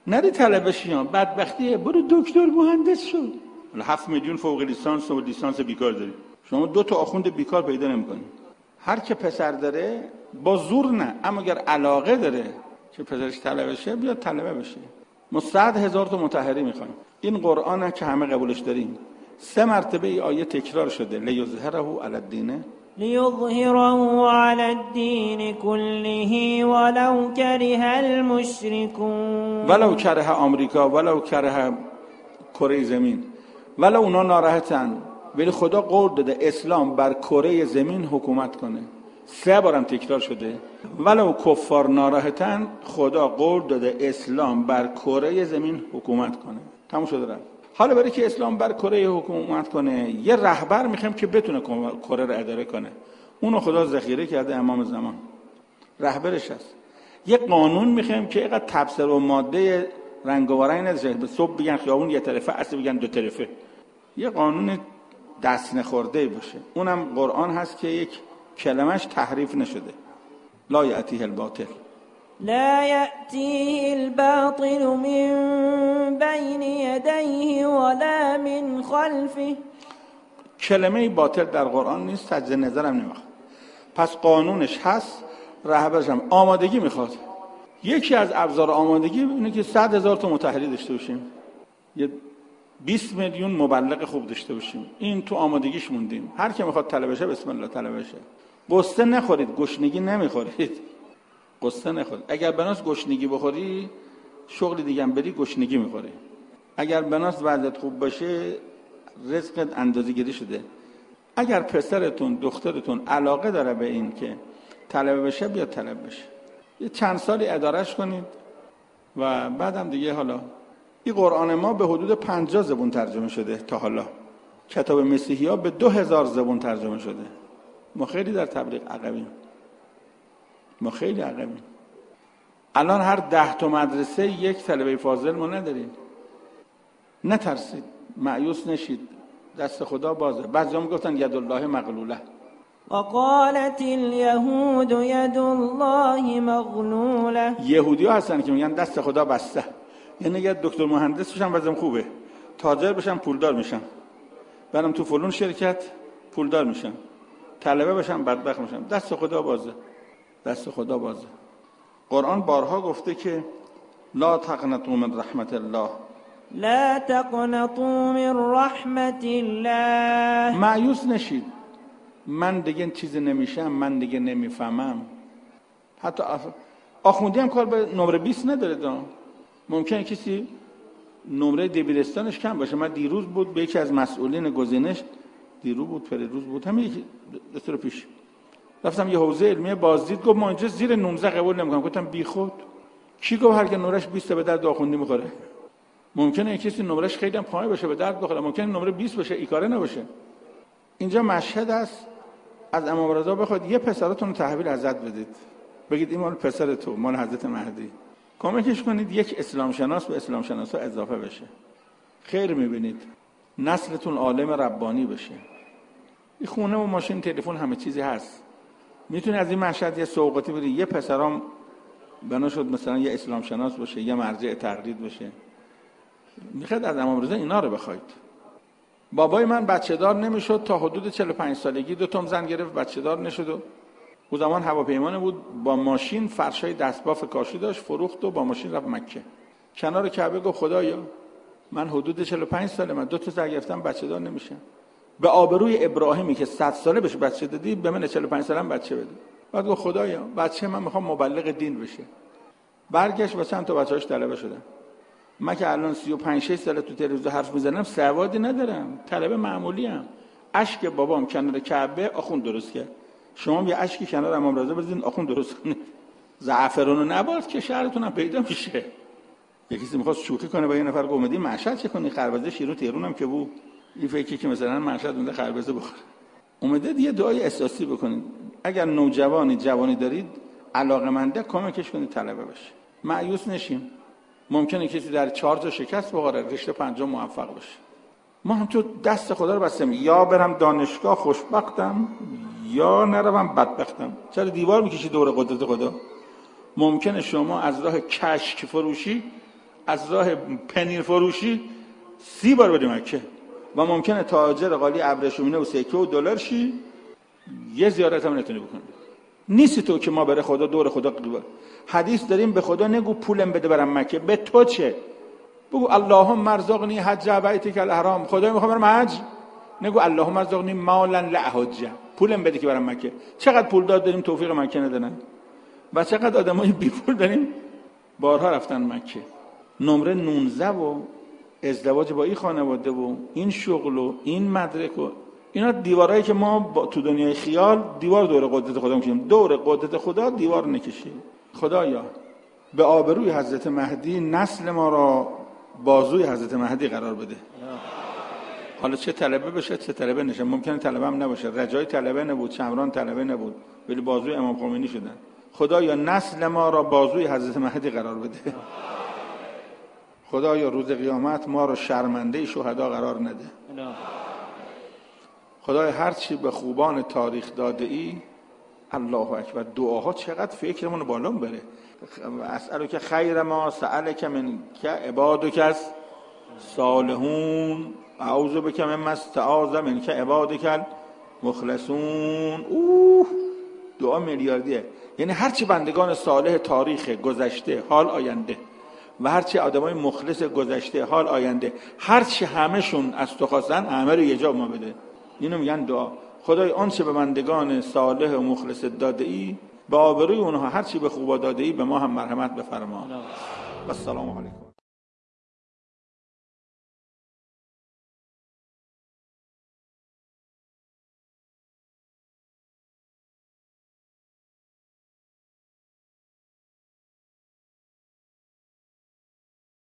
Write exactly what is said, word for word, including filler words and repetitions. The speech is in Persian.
نری طلبه شی، بدبختیه، برو دکتر مهندس شو. حالا هفت میلیون فوق لیسانس و لیسانس بیکار داری، شما دو تا آخوند بیکار پیدا نمی‌کنی. هر که پسر داره با زور نه، اما اگر علاقه داره که پسرش طلبه شه بیاد طلبه بشه. ما صد هزار تا مطهری می‌خوایم. این قرآنه که همه قبولش داریم. سه مرتبه این آیه تکرار شده، لیظهره علی الدین لیظهره علی الدین کله ولو کره المشرکون. ولو کره آمریکا، ولو کره کره زمین، ولو اونا ناراحتن، ولی خدا قول داده اسلام بر کره زمین حکومت کنه. سه بارم تکرار شده، ولو کفار ناراحتن، خدا قول داده اسلام بر کره زمین حکومت کنه. تموم شده رفت. حالا برای که اسلام بر کره حکومت کنه یه رهبر میخوایم که بتونه کره رو اداره کنه. اونو خدا ذخیره کرده امام زمان، رهبرش هست. یه قانون میخوایم که اینقدر تبصره و ماده رنگ و رنگ نداره، به صبح بگن خیابون یه طرفه، اصل بگن دو طرفه. یه قانون دست نخورده باشه. اونم قرآن هست که یک کلمش تحریف نشده. لا یأتیه الباطل، لا یأتیه الباطل من بین یدیه ولا من خلفه. کلمه باطل در قرآن نیست، تجزیه نظرم نمیخواد. پس قانونش هست، رهبرش هم آمادگی میخواد. یکی از ابزار آمادگی اینه که صد هزار تا متحری داشته باشیم، یه بیست میلیون مبلغ خوب داشته باشیم. این تو آمادگیش موندیم. هر کی میخواد طلبه شه بسم الله طلبه شه. قصه نخورید، گشنگی نمیخورید. قصه نخورید. اگر بناس گشنگی بخوری شغل دیگه هم بری گشنگی میخوری. اگر بناس وضعیت خوب باشه رزقت اندازه‌گیری شده. اگر پسرتون دخترتون علاقه داره به این که طلبه بشه بیاد طلبه بشه. یه چند سالی ادارش کنید و بعدم دیگه. حالا این قرآن ما به حدود پنجاه زبون ترجمه شده تا حالا. کتاب مسیحی ها به دو هزار زبون ترجمه شده. ما خیلی در تبلیغ عقبیم. ما خیلی عقبیم. الان هر ده تا مدرسه یک طلبه فاضل ما نداریم. نترسید، مایوس نشید، دست خدا بازه. بعضی‌ها میگفتن ید الله مغلوله. وقالت اليهود ید الله مغلوله. یهودی‌ها هستن که میگن دست خدا بسته. یعنی یه دکتر مهندس بشم وضعم خوبه، تاجر بشم پولدار میشم، برم تو فلان شرکت پولدار میشم، طلبه بشم بدبخت میشم. دست خدا بازه، دست خدا بازه. قرآن بارها گفته که لا تقنطوا من رحمت الله، لا تقنطوا من رحمت الله. مایوس نشید، من دیگه چیزی نمیشم، من دیگه نمیفهمم. حتی آخوندی هم کار به نمره بیست نداره. دا ممکنه کسی نمره دبیرستانش کم باشه. من دیروز بود به یکی از مسئولین گزینش، دیروز بود پریروز بود، همین یکی دو پیش رفتم یه حوزه علمی بازدید، گفت ما اینجا زیر نوزده قبول نمی‌کنم. گفتم بی خود کی گفت هر کی نمرش بیست به درد آخوندی می‌خوره؟ ممکنه کسی نمرش خیلی هم پایین باشه به درد بخوره، ممکنه نمره بیست باشه این کاره نباشه. اینجا مشهد است، از امام رضا بخواد یه پسرتون تحویل حضرت بدید، بگید این مال پسر تو، مال حضرت مهدی، کمکش کنید یک اسلام شناس به اسلام شناسا اضافه بشه. خیر می‌بینید، نسلتون عالم ربانی بشه. این خونه و ماشین تلفن همه چیزی هست. میتونی از این مشهد یه سوغاتی بری، یه پسرام بنا شد مثلا یه اسلام شناس باشه، یه مرجع تقلید بشه. میخواد از امام رضا اینا رو بخواید. بابای من بچه دار نمیشد تا حدود چهل و پنج سالگی، دو تا زن گرفت بچه دار نشد و اون زمان هواپیمانه بود، با ماشین فرشای دستباف کاشی داشت، فروخت و با ماشین رفت مکه. کنار کعبه گفت خدایا من حدود چهل و پنج ساله، من دو تا زن گرفتم بچه دار نمیشم. به آبروی ابراهیمی که صد ساله بشه بچه دادی، به من چهل و پنج سالم بچه بده. بعد گفت خدایا بچه من میخوام مبلغ دین بشه. برگشت و چند تا بچه‌اش طلبه شدن. من که الان سی و پنج شش ساله تو تلویزیون حرف میزنم، سوادی ندارم، طلبه معمولی ام. اشک بابام کنار کعبه آخوند درست کرد. شما یه اشکی کنار امام رضا بزنید آخوند درست کنید. زعفرانو نبات که شهرتون هم پیدا میشه. یکیسی میخواست شوخی کنه با یه نفر اومدی مشهد چه کنی، خربزه شیرین تهران هم که بود، این فکری که مثلا مشهد اونده خربزه بخوره. اومده یه دعای احساسی بکنید. اگر نوجوانی جوانی دارید علاقه‌منده، کمکش کنید طلبه بشه. مایوس نشیم. ممکنه کسی در چهار تا شکست بخوره، رشته پنجم موفق بشه. ما هم تو دست خدا رو بستیم، یا برم دانشگاه خوشبختم یا نروم بدبختم. چرا دیوار میکشی دور قدرت خدا؟ ممکنه شما از راه کشک فروشی از راه پنیر فروشی سی بار بری مکه و ممکنه تاجر قالی ابریشمینه و سکه و دلار شی، یه زیارت هم نتونی بکنی. نیستی تو که ما بره خدا دور خدا قبل. حدیث داریم به خدا نگو پولم بده برم مکه، به تو چه؟ بگو اللهم ارزقنی حج بیتک الحرام، خدای میخوام برم حج. نگو اللهم ارزقنی مالا لحج، پولم بده که برم مکه. چقدر پول داد داریم توفیق مکه ندادن و چقدر آدمای بی پول داریم بارها رفتن مکه. نمره نوزده و ازدواج با این خانواده و این شغل و این مدرک و اینا دیوارایی که ما تو دنیای خیال دیوار دور قدرت خدا می‌کشیم، دور قدرت خدا دیوار نکشیم. خدایا به آبروی حضرت مهدی نسل ما را بازوی حضرت مهدی قرار بده. حالا چه طلبه بشه چه طلبه نشه، ممکنه طلبه هم نباشه، رجای طلبه نبود، شمران طلبه نبود، ولی بازوی امام خمینی شدن. خدایا نسل ما را بازوی حضرت مهدی قرار بده. خدایا روز قیامت ما را شرمنده شهدا قرار نده. خدایا هر چی به خوبان تاریخ داده ای، الله اکبر، دعاها چقدر فکرمون بالا بره. اسالک خیر ما سألک من که عبادک صالحون، اعوذ بک مما استعاذ من که عبادک مخلصون. اوه دعا میلیاردیه. یعنی هرچی بندگان صالح تاریخ گذشته حال آینده و هرچی آدمای مخلص گذشته حال آینده، هرچی همشون از تو خواستن همه رو یه جا ما بده. اینو میگن دعا. خدای آنچه به بندگان صالح و مخلص داده ای، به آبروی اونها هرچی به خوبا داده ای به ما هم مرحمت بفرما. و السلام علیکم.